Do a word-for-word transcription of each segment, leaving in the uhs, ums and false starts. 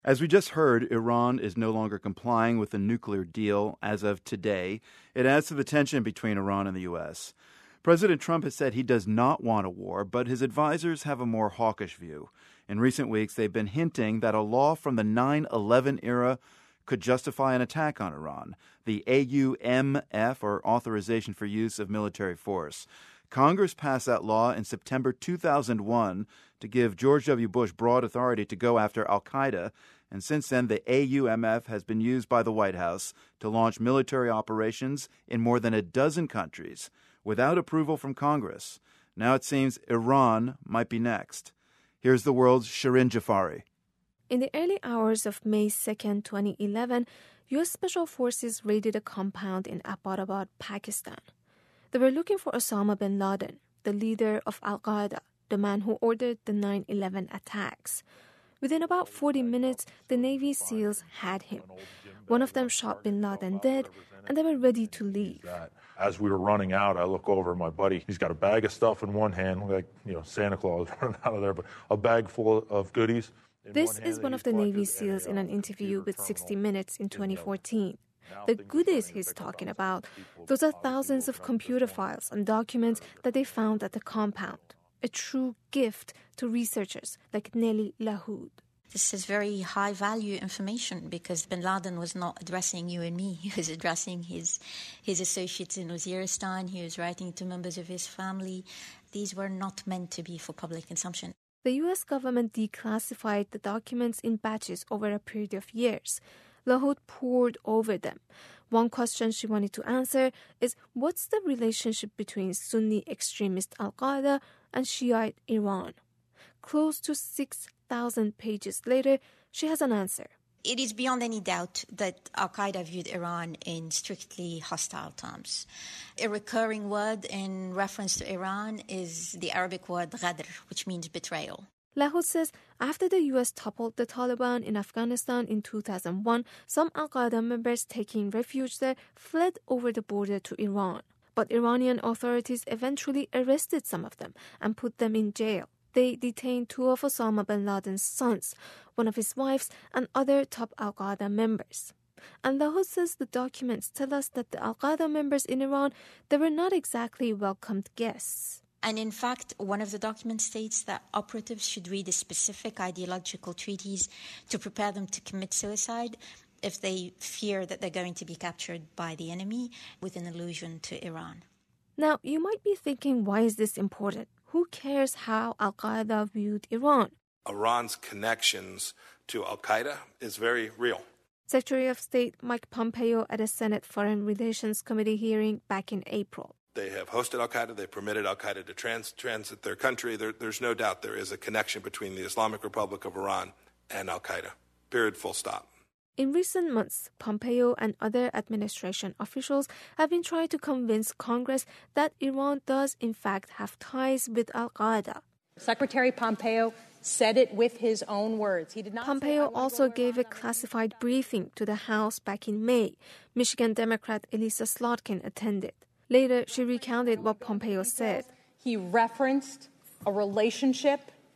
As we just heard, Iran is no longer complying with the nuclear deal as of today. It adds to the tension between Iran and the U S. President Trump has said he does not want a war, but his advisors have a more hawkish view. In recent weeks, they've been hinting that a law from the nine eleven era could justify an attack on Iran, the A U M F, or Authorization for Use of Military Force. Congress passed that law in September two thousand one to give George W. Bush broad authority to go after al-Qaeda, and since then the A U M F has been used by the White House to launch military operations in more than a dozen countries without approval from Congress. Now it seems Iran might be next. Here's the world's Shirin Jafari. In the early hours of May second, twenty eleven, U S Special Forces raided a compound in Abbottabad, Pakistan. They were looking for Osama bin Laden, the leader of al-Qaeda, the man who ordered the nine eleven attacks. Within about forty minutes, the Navy SEALs had him. One of them shot bin Laden dead, and they were ready to leave. As we were running out, I look over at my buddy. He's got a bag of stuff in one hand, like, you know, Santa Claus running out of there, but a bag full of goodies. This is one of the Navy SEALs in an interview with sixty minutes in twenty fourteen. The goodies he's talking about, those are thousands of computer files and documents that they found at the compound. A true gift to researchers like Nelly Lahoud. This is very high-value information because bin Laden was not addressing you and me. He was addressing his his associates in Waziristan. He was writing to members of his family. These were not meant to be for public consumption. The U S government declassified the documents in batches over a period of years. Lahoud pored over them. One question she wanted to answer is, what's the relationship between Sunni extremist al-Qaeda and Shiite Iran? Close to six thousand pages later, she has an answer. It is beyond any doubt that al-Qaeda viewed Iran in strictly hostile terms. A recurring word in reference to Iran is the Arabic word ghadr, which means betrayal. Lahoud says after the U S toppled the Taliban in Afghanistan in two thousand one, some al-Qaeda members taking refuge there fled over the border to Iran. But Iranian authorities eventually arrested some of them and put them in jail. They detained two of Osama bin Laden's sons, one of his wives, and other top al-Qaeda members. And Lahoud says the documents tell us that the al-Qaeda members in Iran, they were not exactly welcomed guests. And in fact, one of the documents states that operatives should read the specific ideological treaties to prepare them to commit suicide if they fear that they're going to be captured by the enemy, with an allusion to Iran. Now, you might be thinking, why is this important? Who cares how al-Qaeda viewed Iran? Iran's connections to al-Qaeda is very real. Secretary of State Mike Pompeo at a Senate Foreign Relations Committee hearing back in April. They have hosted al-Qaeda. They permitted al-Qaeda to trans- transit their country. There, there's no doubt there is a connection between the Islamic Republic of Iran and al-Qaeda. Period, full stop. In recent months, Pompeo and other administration officials have been trying to convince Congress that Iran does in fact have ties with al-Qaeda. Secretary Pompeo said it with his own words. He did not Pompeo also gave a classified briefing to the House back in May. Michigan Democrat Elissa Slotkin attended. Later, she recounted what Pompeo said. He referenced a relationship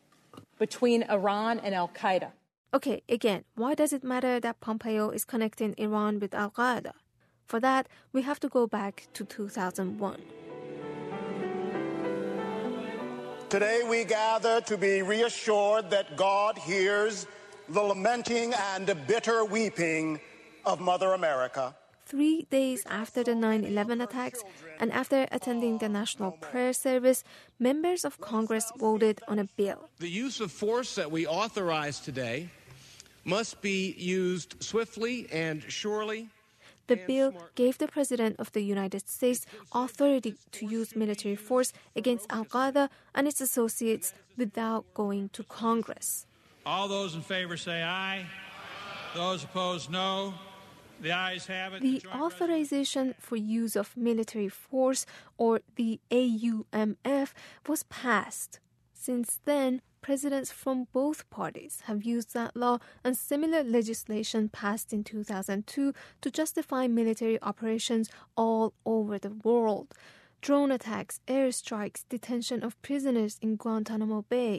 between Iran and al-Qaeda. Okay, again, why does it matter that Pompeo is connecting Iran with al-Qaeda? For that, we have to go back to two thousand one. Today we gather to be reassured that God hears the lamenting and bitter weeping of Mother America. Three days after the nine eleven attacks and after attending the National Prayer Service, members of Congress voted on a bill. The use of force that we authorize today must be used swiftly and surely. The bill gave the President of the United States authority to use military force against al-Qaeda and its associates without going to Congress. All those in favor say aye. Those opposed, no. The ayes have it. The Authorization for Use of Military Force, or the A U M F, was passed. Since then, presidents from both parties have used that law and similar legislation passed in two thousand two to justify military operations all over the world. Drone attacks, airstrikes, detention of prisoners in Guantanamo Bay.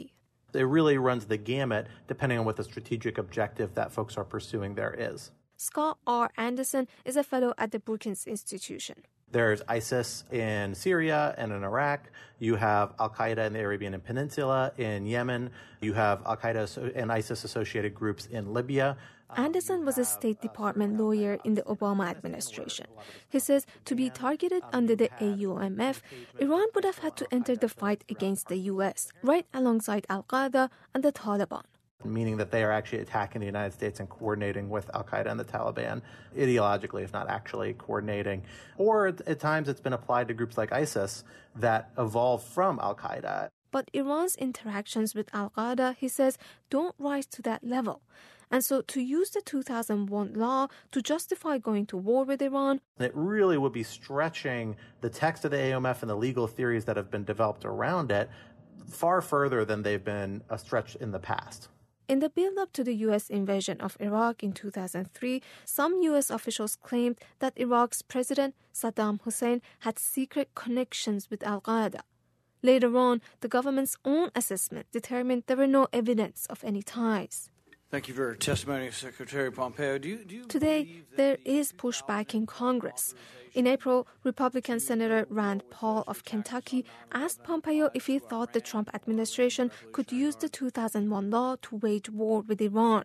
It really runs the gamut depending on what the strategic objective that folks are pursuing there is. Scott R. Anderson is a fellow at the Brookings Institution. There's ISIS in Syria and in Iraq. You have al-Qaeda in the Arabian Peninsula, in Yemen. You have al-Qaeda and ISIS-associated groups in Libya. Anderson was a State Department lawyer in the Obama administration. He says to be targeted under the A U M F, Iran would have had to enter the fight against the U S, right alongside al-Qaeda and the Taliban. Meaning that they are actually attacking the United States and coordinating with al-Qaeda and the Taliban, ideologically, if not actually coordinating. Or at times it's been applied to groups like ISIS that evolved from al-Qaeda. But Iran's interactions with al-Qaeda, he says, don't rise to that level. And so to use the two thousand one law to justify going to war with Iran, it really would be stretching the text of the A U M F and the legal theories that have been developed around it far further than they've been a stretch in the past. In the build-up to the U S invasion of Iraq in two thousand three, some U S officials claimed that Iraq's president, Saddam Hussein, had secret connections with al-Qaeda. Later on, the government's own assessment determined there were no evidence of any ties. Thank you for your testimony, Secretary Pompeo. Do you, do you Today, there is pushback in Congress. In April, Republican Senator Rand Paul of Kentucky asked Pompeo if he thought the Trump administration could use the two thousand one law to wage war with Iran.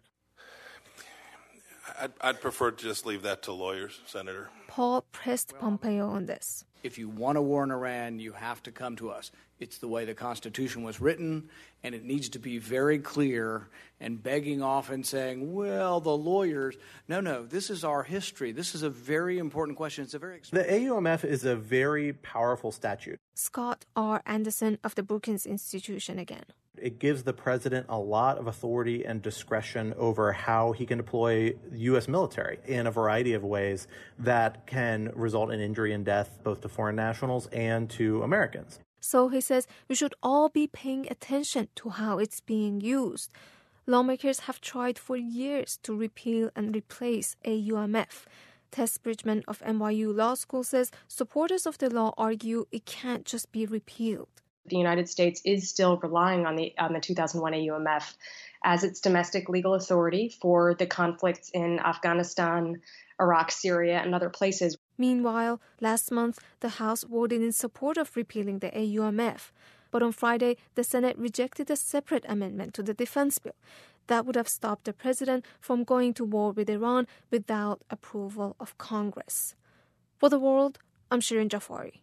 I'd, I'd prefer to just leave that to lawyers, Senator. Paul pressed Pompeo on this. If you want a war in Iran, you have to come to us. It's the way the Constitution was written, and it needs to be very clear, and begging off and saying, well, the lawyers. No, no, this is our history. This is a very important question. It's a very The A U M F is a very powerful statute. Scott R. Anderson of the Brookings Institution again. It gives the president a lot of authority and discretion over how he can deploy U S military in a variety of ways that can result in injury and death both to foreign nationals and to Americans. So he says we should all be paying attention to how it's being used. Lawmakers have tried for years to repeal and replace A U M F. Tess Bridgman of N Y U Law School says supporters of the law argue it can't just be repealed. The United States is still relying on the on the two thousand one A U M F as its domestic legal authority for the conflicts in Afghanistan, Iraq, Syria, and other places. Meanwhile, last month, the House voted in support of repealing the A U M F. But on Friday, the Senate rejected a separate amendment to the defense bill that would have stopped the president from going to war with Iran without approval of Congress. For The World, I'm Shirin Jafari.